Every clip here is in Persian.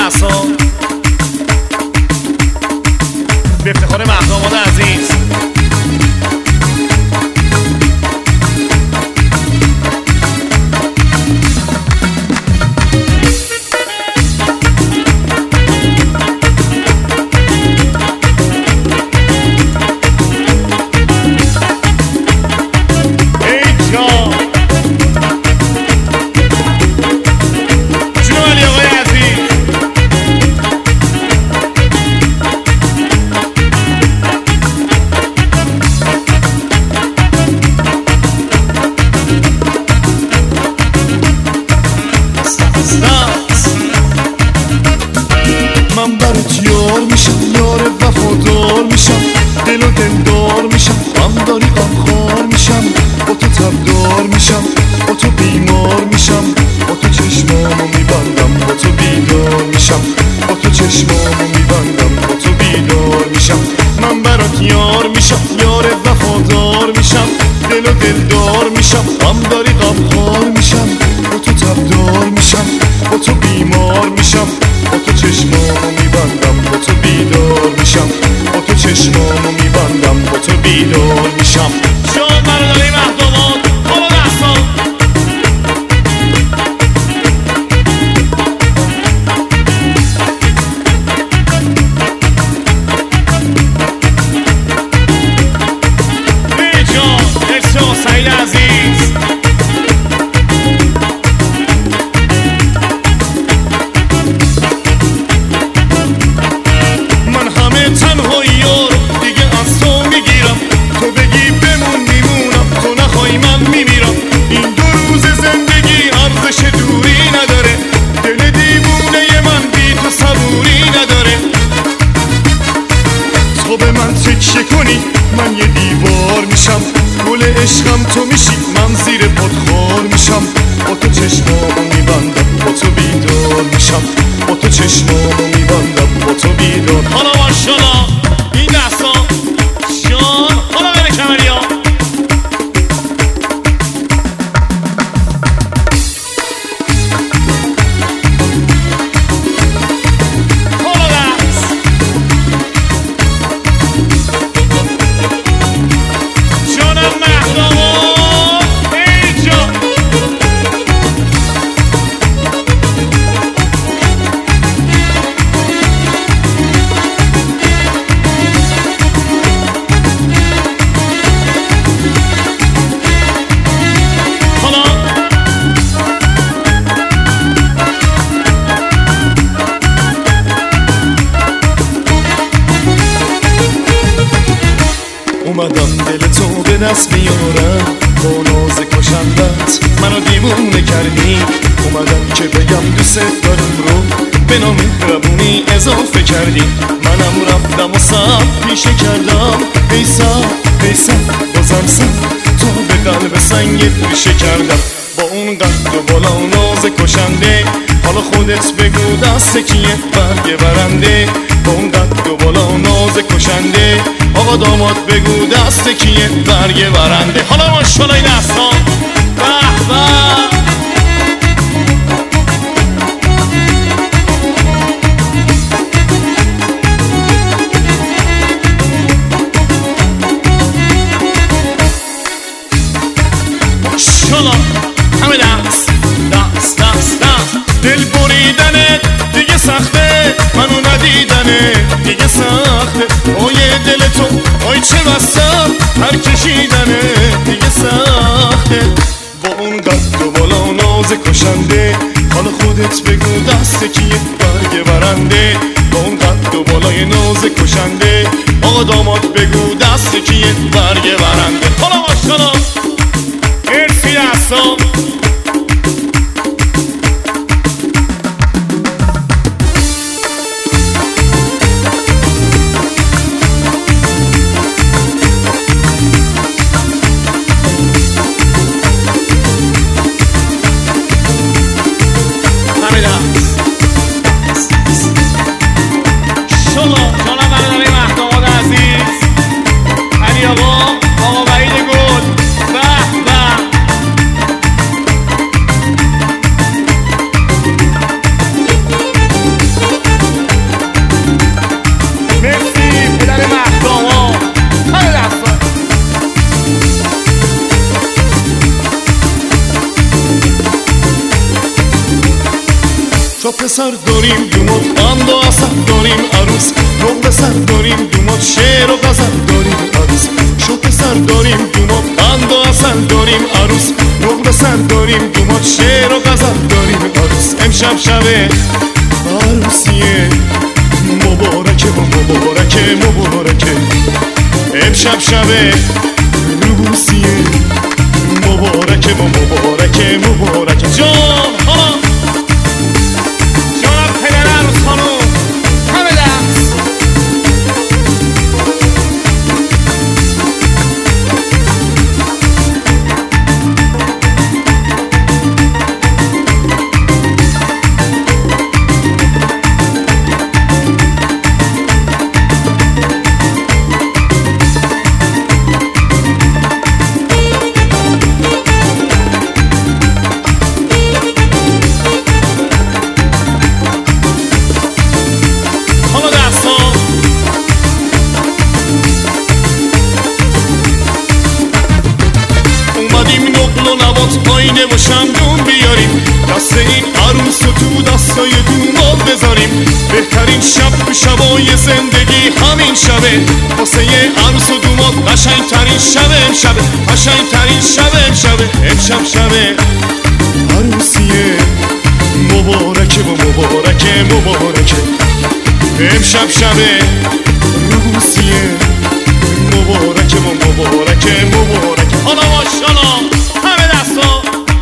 دستان به افتخار مهداماد عزیز. من برات یار میشم، یار وفادار میشم، دل و دلدار میشم، غمداری غمخوار میشم، با تو تبدار میشم، با تو بیمار میشم، با تو چشمامو میبندم، با تو بیدار میشم، با تو چشمامو میبندم، با تو بیدار میشم. من برات یار میشم، یار وفادار میشم، دل و دلدار میشم، غمداری غمخوار میشم، با تو تبدار میشم، با تو بیمار میشم، با تو چشمامو میبندم، با تو بیدار میشم، با تو چشمامو میبندم، با تو بیدار میشم. جان برادری مهداماد بالا دستان. ای جان مرسی آقا سعید عزیز. تنهایی یار دیگه از تو میگیرم، تو بگی بمون میمونم، تو نخوای من میمیرم. این دو روز زندگی ارزش دوری نداره، دل دیوونه من بی تو صبوری نداره. تو به من تکیه کنی من یه دیوار میشم، گل عشقم تو میشی من زیر پات خار میشم، با تو چشمامو میبندم، با تو بیدار میشم، با تو چشمامو میبندم، با تو بیدار. حالا ماشاءالله این دستان جان. حالا بره کمری ها. حالا دست جانم مهداماد. ای جان اومدم دل تو به دست بیارم، با ناز کشندت منو دیوونه کردی. اومدم که بگم دوست دارم رو به نام مهربونی اضافه کردی. منم رفتم و سب پیشه کردم، ایسا بازم سب تو به قلب سنگت ریشه کردم. با اون قد و بالا و ناز کشنده، حالا خودت بگو دست کیه برگ برنده. با اون قد و بالا و ناز کشنده، آقا داماد بگو دست کیه برگ برنده. حالا ماشاءالله این دستان. به به ماشاءالله. همه دست دست دست دست. دل بریدنه دیگه سخته، منو ندیدنه دیگه سخته. آی دل تو آی چه بستم، هر کشیدنه دیگه سخته. با اون قد و بالا و ناز کشنده، حالا خودت بگو دست کیه برگ برنده. با اون قد و بالای ناز کشنده، آقا داماد بگو دست کیه برگ برنده. حالا ماشاءالله مرسی دستان. جانم برادری مهداماد عزیز. علی آقا، آقا وحید گل. به به تا پسر داریم دومات قند و اصل داریم عروس نقل سر داریم دومات شعر و غزل داریم عروس شو پسر داریم دومات قند و اصل داریم عروس نقل سر داریم دومات شعر و غزل داریم عروس امشب شبه عروسیه مبارکه و مبارکه مبارکه امشب شبه عروسیه مبارکه و مبارکه مبارکه جان ها جانم پدر عروس خانوم همه دست آینه و شمدون بیاریم دست این عروس و تو دستای دومات بذاریم بهترین شب شبای زندگی همین شبه واسه یه عروس و دومات قشنگترین شبه امشبه قشنگترین شبه امشبه امشب شبه عروسیه مبارکه و مبارکه مبارکه امشب شبه عروسیه مبارکه و مبارکه مبارکه حالا ماشاءالله همه دستا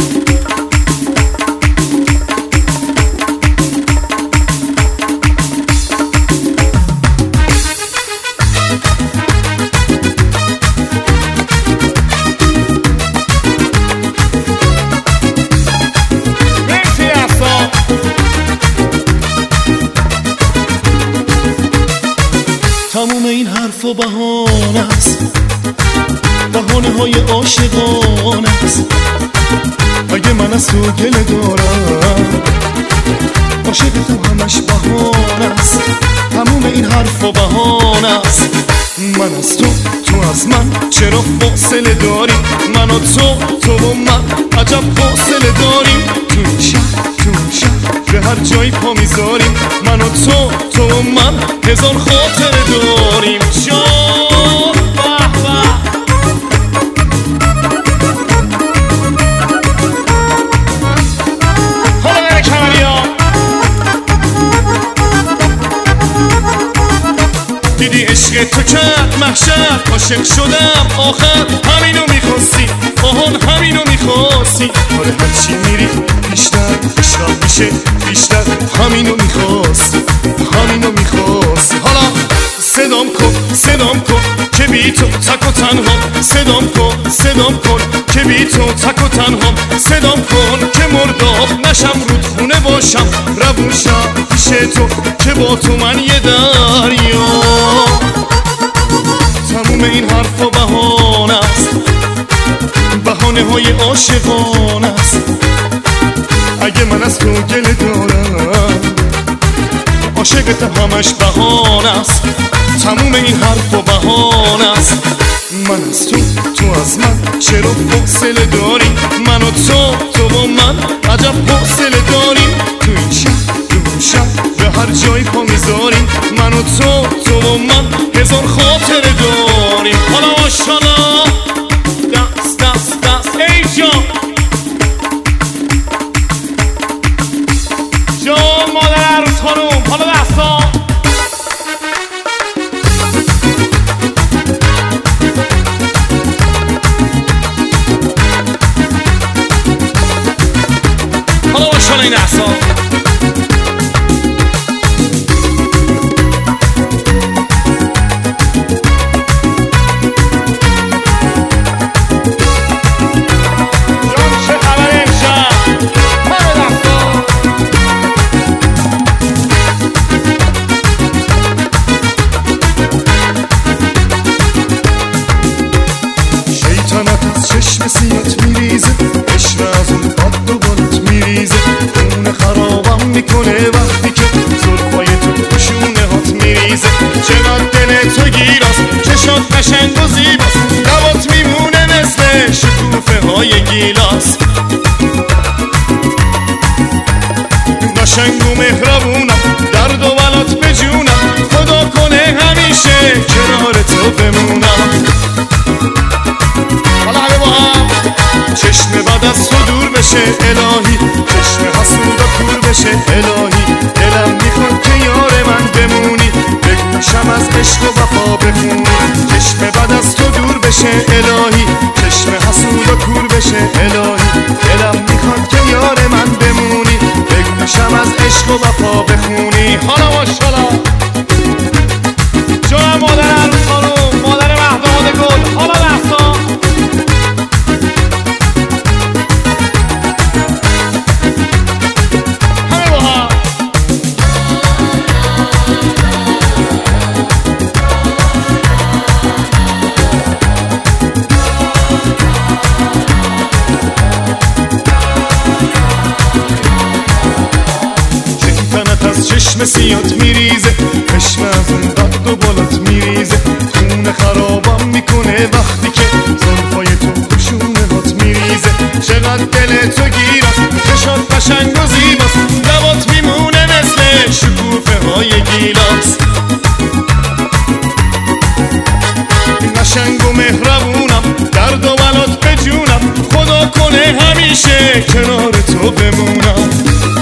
تموم این حرف و بهانه است بهانه های عاشقانه است اگه من از تو گله دارم عاشقتم همش بهانه است تموم این حرف و بهانه است من از تو تو از من چرا فاصله داری من و تو و من عجب فاصله داریم تو این شهر به هر جایی پا میذاریم من و تو و من هزار خاطره داریم جان به به حالا بره کمریا دیدی عشق تو کرد محشر عاشق شدم آخر همینو میخواستی آهان همینو میخواستی آره هرچی میری بیشتر عشقم میشه بیشتر همینو میخواستی همینو میخواستی حالا صدام کن که بی تو تک و تنها صدام کن که بی تو تک و تنها صدام کن که مرداب نشم رود خونه باشم روونشم پیش تو که با تو من یه دریا تموم این حرف و بهانه است بهانه های عاشقانه است اگه من از تو گله دارم عاشقتم همش بهانه است تموم این حرف و بهانه است من از تو از من چرا فاصله داری من و تو و من عجب فاصله داریم تو این شهر به هر جایی پا میذاریم من و تو و من هزار خاطره داریم حالا ماشاءالله دست ای جان جان مادر عروس خانوم حالا دستا حالا ماشاءالله این دستا چشم سیات میریزه عشق از اون باد دوبارت میریزه خونه خرابم میکنه وقتی که زلفای تو شونه هات میریزه چقدر دل تو گیراست چشات قشنگ و زیباست لبات میمونه مثل شکوفه های گیلاس قشنگ و مهربونم، درد و بلات به جونم، خدا کنه همیشه کنار تو بمونم. حالا همه با هم چشم بد از تو دور بشه الهی، چشم حسودا کور بشه الهی، دلم میخواد که یار من بمونی، بگوشم از عشق و وفا بخونی. چشم بد از تو دور بشه الهی، چشم حسودا کور بشه الهی، دلم میخواد که یار من بمونی، بگوشم از عشق و وفا بخونی. حالا ماشاءالله جونم مادر عروس خانوم، مادر مهداماد گل. حالا دستا همه با هم چشم سیات میریزه، چشم از اون قد و بالات میریزه، خونه خرابم میکنه وقتی که زلفای تو خشونه هات میریزه. چقدر دل تو گیر است، چشات قشنگ و زیباست، لبات میمونه مثل شکوفه های گیلاس. قشنگ و مهربونم، درد و بلات به جونم، خدا کنه همیشه کنار تو بمونم.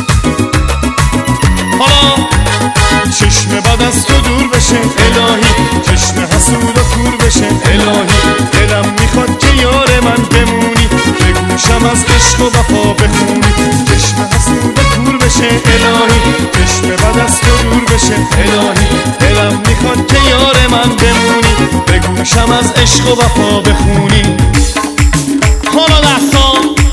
حالا چشم بد از تو دور بشه الهی، چشم حسودا کور بشه الهی، دلم میخواد که یار من بمونی، بگوشم از عشق و وفا بخونی. چشم حسودا کور بشه الهی، چشم بد از تو دور بشه الهی، دلم میخواد که یار من بمونی، بگوشم از عشق و وفا بخونی. حالا دستا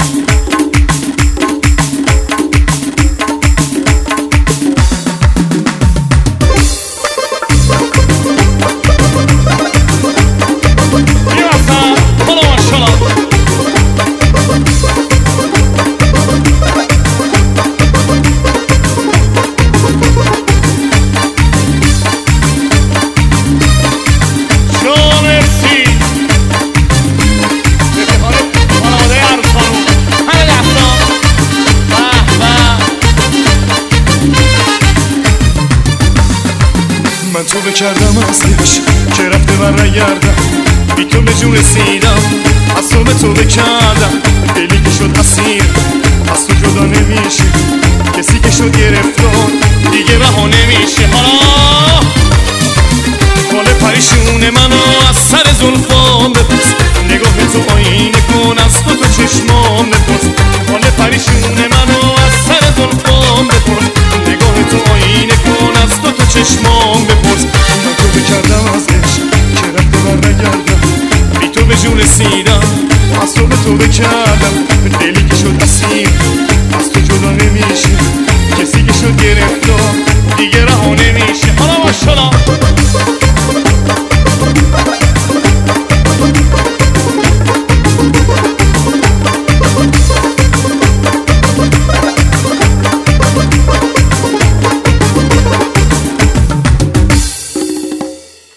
من تو بکردم ازش که رفته و نگردم، بی تو به جون رسیدم، از تو به تو بکردم، دلی که شد اسیر از تو جدا نمیشه، کسی که شد گرفتار دیگه رها نمیشه. حال پریشون منو از سر زلفام بپرس، نگاه تو آینه کن از تو چشمام بپرس. حال پریشون منو از سر زلفام بپرس، نگاه تو آینه کن از تو چشمام بپرس. من تو بکردم از عشق که رفته بر نگردم، بی تو به جون رسیدم، از تو به تو بکردم، دلی که شد اسیر از تو جدا نمیشه، کسی که شد گرفتار دیگه رها نمیشه. حالا ماشاءالله